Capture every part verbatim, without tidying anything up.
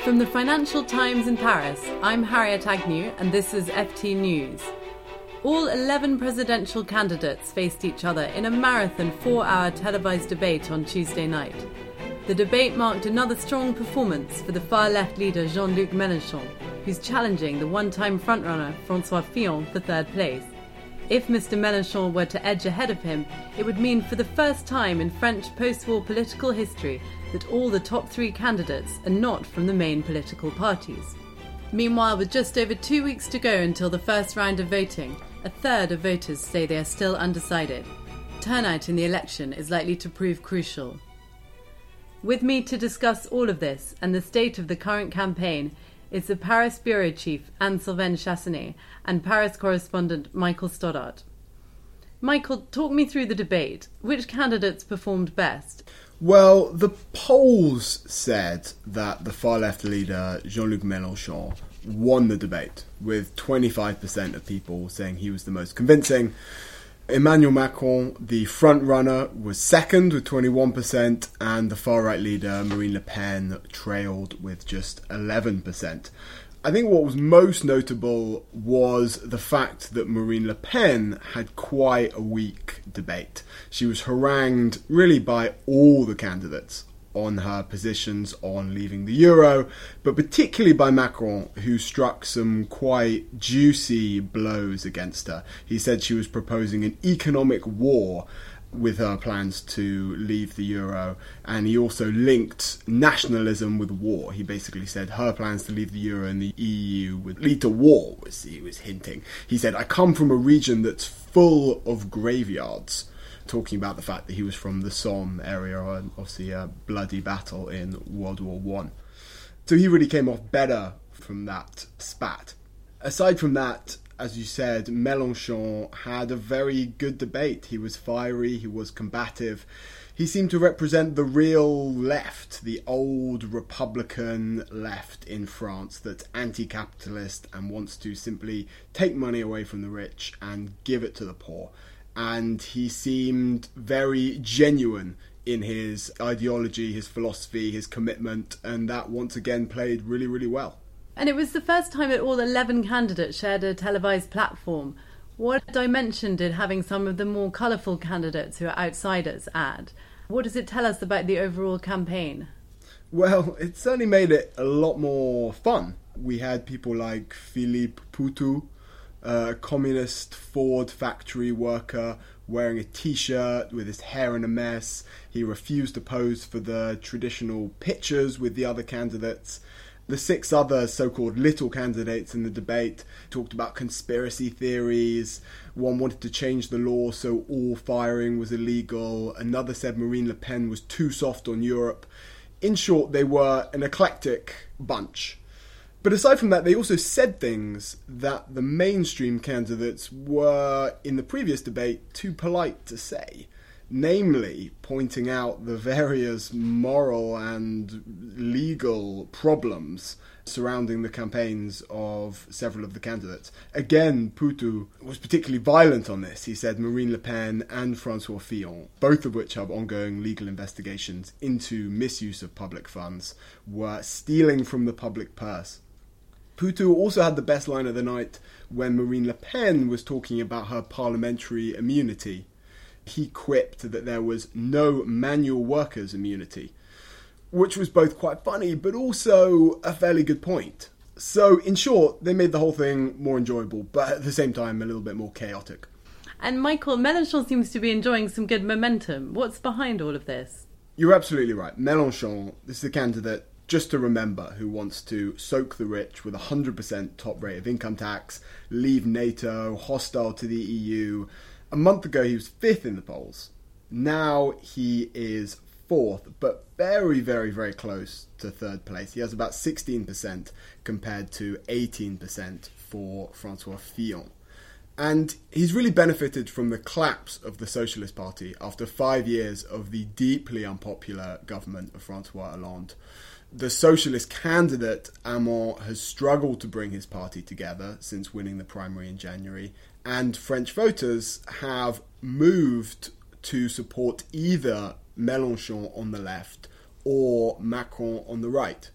From the Financial Times in Paris, I'm Harriet Agnew and this is F T News. All eleven presidential candidates faced each other in a marathon four-hour televised debate on Tuesday night. The debate marked another strong performance for the far-left leader Jean-Luc Mélenchon, who's challenging the one-time frontrunner François Fillon for third place. If Mister Mélenchon were to edge ahead of him, it would mean for the first time in French post-war political history that all the top three candidates are not from the main political parties. Meanwhile, with just over two weeks to go until the first round of voting, a third of voters say they are still undecided. Turnout in the election is likely to prove crucial. With me to discuss all of this and the state of the current campaign is the Paris bureau chief Anne-Sylvaine Chassonnet and Paris correspondent Michael Stoddart. Michael, talk me through the debate. Which candidates performed best? Well, the polls said that the far-left leader Jean-Luc Mélenchon won the debate, with twenty-five percent of people saying he was the most convincing. Emmanuel Macron, the front-runner, was second with twenty-one percent, and the far-right leader Marine Le Pen trailed with just eleven percent. I think what was most notable was the fact that Marine Le Pen had quite a weak debate. She was harangued really by all the candidates on her positions on leaving the euro, but particularly by Macron, who struck some quite juicy blows against her. He said she was proposing an economic war with her plans to leave the euro, and he also linked nationalism with war. He basically said her plans to leave the euro and the E U would lead to war, was he was hinting. He said, I come from a region that's full of graveyards, talking about the fact that he was from the Somme area, and obviously a bloody battle in World War One. So he really came off better from that spat. Aside from that, as you said, Mélenchon had a very good debate. He was fiery, he was combative. He seemed to represent the real left, the old Republican left in France that's anti-capitalist and wants to simply take money away from the rich and give it to the poor. And he seemed very genuine in his ideology, his philosophy, his commitment, and that once again played really, really well. And it was the first time that all eleven candidates shared a televised platform. What dimension did having some of the more colourful candidates who are outsiders add? What does it tell us about the overall campaign? Well, it certainly made it a lot more fun. We had people like Philippe Poutou, a communist Ford factory worker, wearing a t-shirt with his hair in a mess. He refused to pose for the traditional pictures with the other candidates. The six other so-called little candidates in the debate talked about conspiracy theories. One wanted to change the law so all firing was illegal. Another said Marine Le Pen was too soft on Europe. In short, they were an eclectic bunch. But aside from that, they also said things that the mainstream candidates were, in the previous debate, too polite to say. Namely, pointing out the various moral and legal problems surrounding the campaigns of several of the candidates. Again, Poutou was particularly violent on this. He said Marine Le Pen and François Fillon, both of which have ongoing legal investigations into misuse of public funds, were stealing from the public purse. Poutou also had the best line of the night when Marine Le Pen was talking about her parliamentary immunity. He quipped that there was no manual workers' immunity, which was both quite funny but also a fairly good point. So, in short, they made the whole thing more enjoyable, but at the same time a little bit more chaotic. And Michael, Mélenchon seems to be enjoying some good momentum. What's behind all of this? You're absolutely right. Mélenchon, this is a candidate, just to remember, who wants to soak the rich with a one hundred percent top rate of income tax, leave NATO, hostile to the E U. A month ago, he was fifth in the polls. Now he is fourth, but very, very, very close to third place. He has about sixteen percent compared to eighteen percent for François Fillon. And he's really benefited from the collapse of the Socialist Party after five years of the deeply unpopular government of François Hollande. The socialist candidate, Hamon, has struggled to bring his party together since winning the primary in January, and French voters have moved to support either Mélenchon on the left or Macron on the right.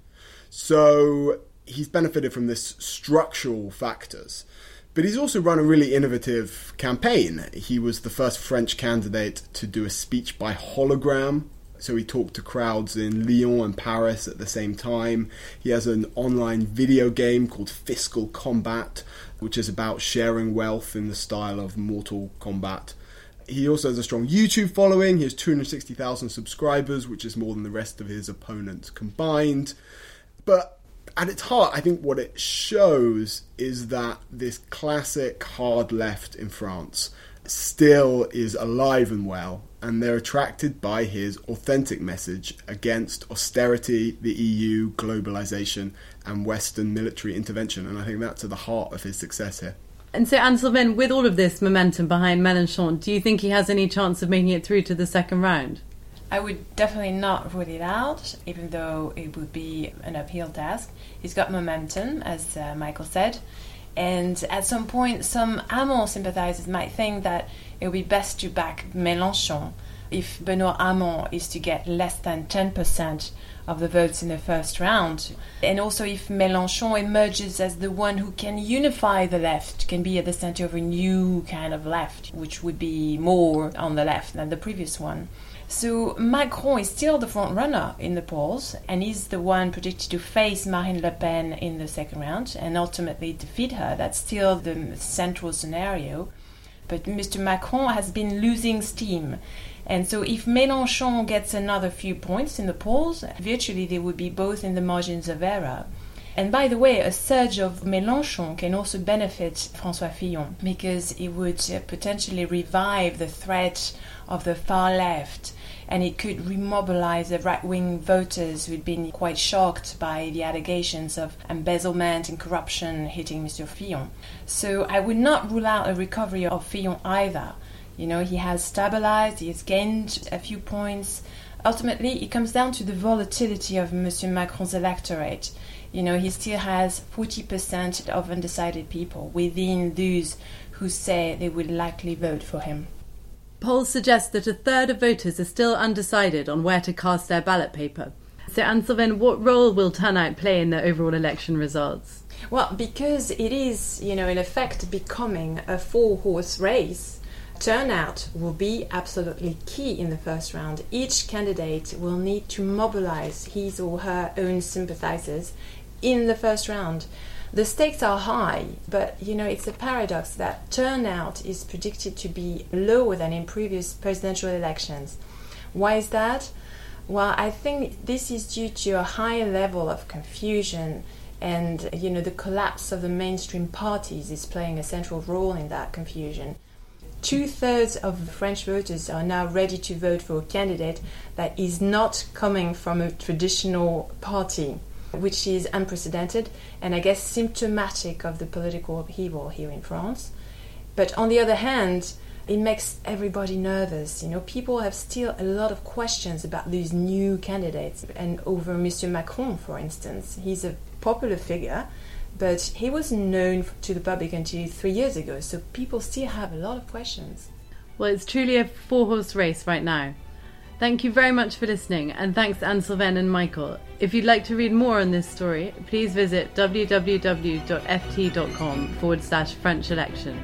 So he's benefited from this structural factors. But he's also run a really innovative campaign. He was the first French candidate to do a speech by hologram. So he talked to crowds in Lyon and Paris at the same time. He has an online video game called Fiscal Combat, which is about sharing wealth in the style of Mortal Kombat. He also has a strong YouTube following. He has two hundred sixty thousand subscribers, which is more than the rest of his opponents combined. But at its heart, I think what it shows is that this classic hard left in France still is alive and well, and they're attracted by his authentic message against austerity, the E U, globalization, and Western military intervention. And I think that's at the heart of his success here. And so, Anne-Sylvaine, with all of this momentum behind Mélenchon, do you think he has any chance of making it through to the second round? I would definitely not rule it out, even though it would be an uphill task. He's got momentum, as uh, Michael said. And at some point, some Hamon sympathizers might think that it would be best to back Mélenchon if Benoît Hamon is to get less than ten percent of the votes in the first round. And also if Mélenchon emerges as the one who can unify the left, can be at the center of a new kind of left, which would be more on the left than the previous one. So Macron is still the front runner in the polls, and he's the one predicted to face Marine Le Pen in the second round and ultimately defeat her. That's still the central scenario. But Mister Macron has been losing steam. And so if Mélenchon gets another few points in the polls, virtually they would be both in the margins of error. And by the way, a surge of Mélenchon can also benefit François Fillon, because it would uh, potentially revive the threat of the far left, and it could remobilize the right-wing voters who'd been quite shocked by the allegations of embezzlement and corruption hitting Mister Fillon. So I would not rule out a recovery of Fillon either. You know, he has stabilized, he has gained a few points. Ultimately, it comes down to the volatility of Mister Macron's electorate. You know, he still has forty percent of undecided people within those who say they would likely vote for him. Polls suggest that a third of voters are still undecided on where to cast their ballot paper. So, Anne-Sylvaine, what role will turnout play in the overall election results? Well, because it is, you know, in effect becoming a four-horse race, turnout will be absolutely key in the first round. Each candidate will need to mobilize his or her own sympathizers in the first round. The stakes are high, but you know it's a paradox that turnout is predicted to be lower than in previous presidential elections. Why is that? Well, I think this is due to a high level of confusion, and you know the collapse of the mainstream parties is playing a central role in that confusion. Two-thirds of French voters are now ready to vote for a candidate that is not coming from a traditional party, which is unprecedented and I guess symptomatic of the political upheaval here in France. But on the other hand, it makes everybody nervous. You know, people have still a lot of questions about these new candidates, and over Mister Macron, for instance. He's a popular figure, but he wasn't known to the public until three years ago, so people still have a lot of questions. Well, it's truly a four-horse race right now. Thank you very much for listening, and thanks to Anne-Sylvaine and Michael. If you'd like to read more on this story, please visit www.ft.com forward slash French election.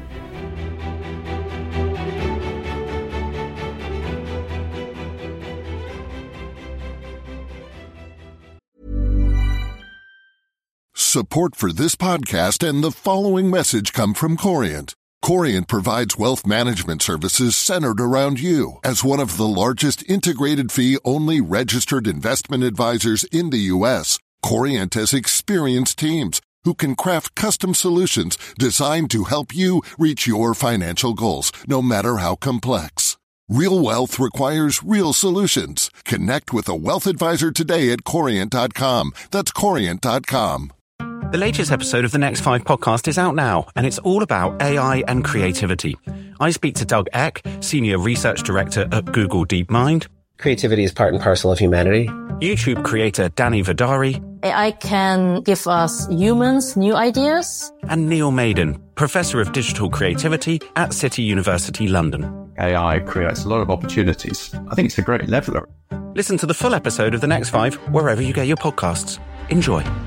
Support for this podcast and the following message come from Corient. Corient provides wealth management services centered around you. As one of the largest integrated fee-only registered investment advisors in the U S, Corient has experienced teams who can craft custom solutions designed to help you reach your financial goals, no matter how complex. Real wealth requires real solutions. Connect with a wealth advisor today at corient dot com. That's corient dot com. The latest episode of the Next Five podcast is out now, and it's all about A I and creativity. I speak to Doug Eck, Senior Research Director at Google DeepMind. Creativity is part and parcel of humanity. YouTube creator Danny Vidari. A I can give us humans new ideas. And Neil Maiden, Professor of Digital Creativity at City University London. A I creates a lot of opportunities. I think it's a great leveler. Listen to the full episode of The Next Five wherever you get your podcasts. Enjoy.